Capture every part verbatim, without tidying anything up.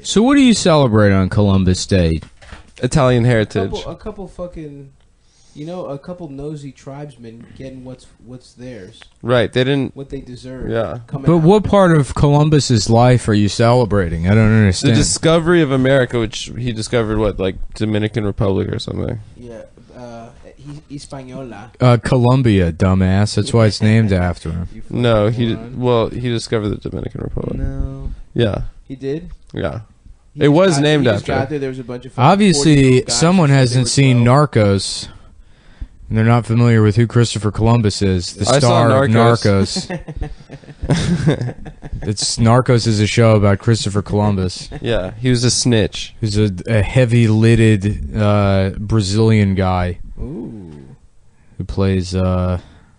So what do you celebrate on Columbus Day? Italian A heritage. couple, a couple fucking, you know, a couple nosy tribesmen getting what's what's theirs, Right. They didn't. what they deserve. Yeah. coming But out. what part of Columbus's life are you celebrating? I don't The understand. discovery of America, which he discovered, what, like Dominican Republic or something. Yeah, uh, he, Hispaniola. uh, Columbia, dumbass. That's why it's named after him. You fucking No, he moron. did, well he discovered the Dominican Republic. No, Yeah, he did. yeah. He It just was got- named he just after. got there, there was a bunch of fucking Obviously, forty-year-old guys someone who said they hasn't were seen twelve. Narcos, and they're not familiar with who Christopher Columbus is, the I saw star of Narcos. Narcos. It's Narcos is a show about Christopher Columbus, Yeah, he was a snitch. who's a, a heavy-lidded uh, Brazilian guy Ooh. who plays uh,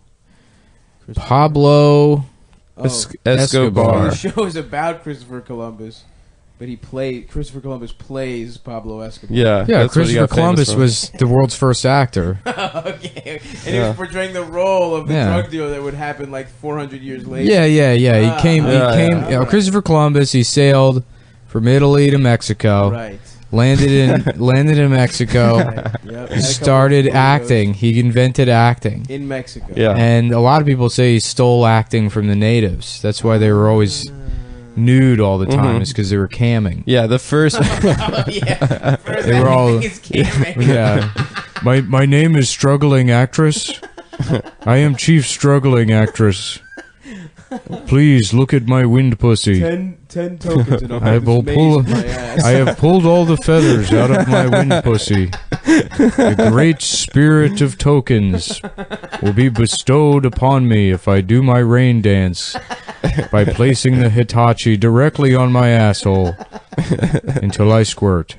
Pablo Oh, Es- Escobar. Escobar. the show is about Christopher Columbus, but he played Christopher Columbus plays Pablo Escobar. Yeah, Yeah, that's what he Christopher got famous Columbus for. was the world's first actor. Okay, and he Yeah. was portraying the role of the Yeah. drug dealer that would happen like four hundred years later. Yeah, yeah, yeah. He Ah, came. He yeah, came. yeah. you know, Christopher Columbus. He sailed from Italy to Mexico. Right. Landed in landed in Mexico. Right. Yep. Had a couple Started of acting. He invented acting. in Mexico. Yeah. And a lot of people say he stole acting from the natives. That's why they were always nude all the time. Mhm. Is because they were camming. Yeah, the first. Oh, yeah. First They were all- thing is camming. Yeah. My my name is Struggling Actress. I am Chief Struggling Actress. Please look at my wind pussy. Ten, ten tokens and I'll I put will this pull- mace in my ass. I have pulled all the feathers out of my wind pussy. The great spirit of tokens will be bestowed upon me if I do my rain dance by placing the Hitachi directly on my asshole until I squirt.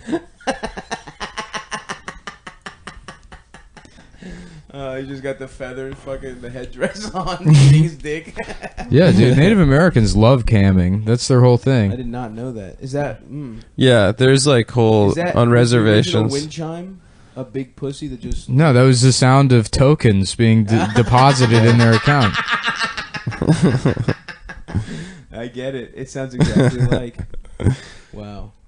Uh, he just got the feathers, fucking the headdress on, his dick. Yeah, dude, Native Americans love camming. That's their whole I thing. did not know that. Is that mm, Yeah, there's like whole is that on was the original reservations. wind chime? A big pussy that just No, that was the sound of tokens being d- deposited in their account. I get it. It sounds exactly like. Wow.